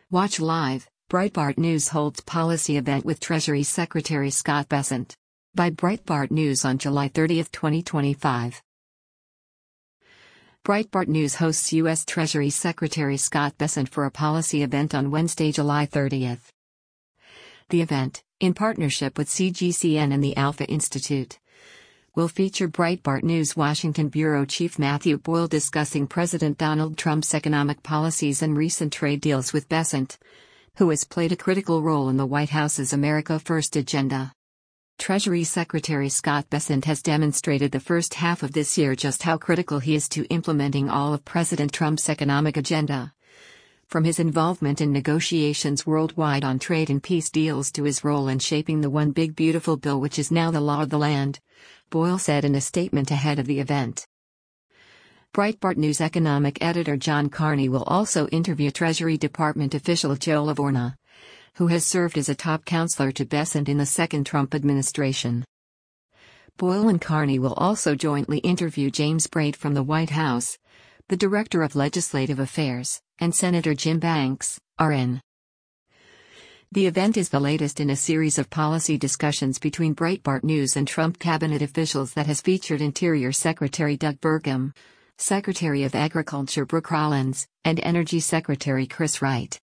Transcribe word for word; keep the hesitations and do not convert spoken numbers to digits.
Watch live. Breitbart News holds policy event with Treasury Secretary Scott Bessent. By Breitbart News on July thirtieth, twenty twenty-five. Breitbart News hosts U S Treasury Secretary Scott Bessent for a policy event on Wednesday, July thirtieth. The event, in partnership with C G C N and the Alpha Institute, will feature Breitbart News Washington Bureau Chief Matthew Boyle discussing President Donald Trump's economic policies and recent trade deals with Bessent, who has played a critical role in the White House's America First agenda. Treasury Secretary Scott Bessent has demonstrated the first half of this year just how critical he is to implementing all of President Trump's economic agenda. From his involvement in negotiations worldwide on trade and peace deals to his role in shaping the One Big Beautiful Bill, which is now the law of the land, Boyle said in a statement ahead of the event. Breitbart News economic editor John Carney will also interview Treasury Department official Joe Lavorgna, who has served as a top counselor to Bessent in the second Trump administration. Boyle and Carney will also jointly interview James Brate from the White House, the Director of Legislative Affairs, and Senator Jim Banks, R N. The event is the latest in a series of policy discussions between Breitbart News and Trump cabinet officials that has featured Interior Secretary Doug Burgum, Secretary of Agriculture Brooke Rollins, and Energy Secretary Chris Wright.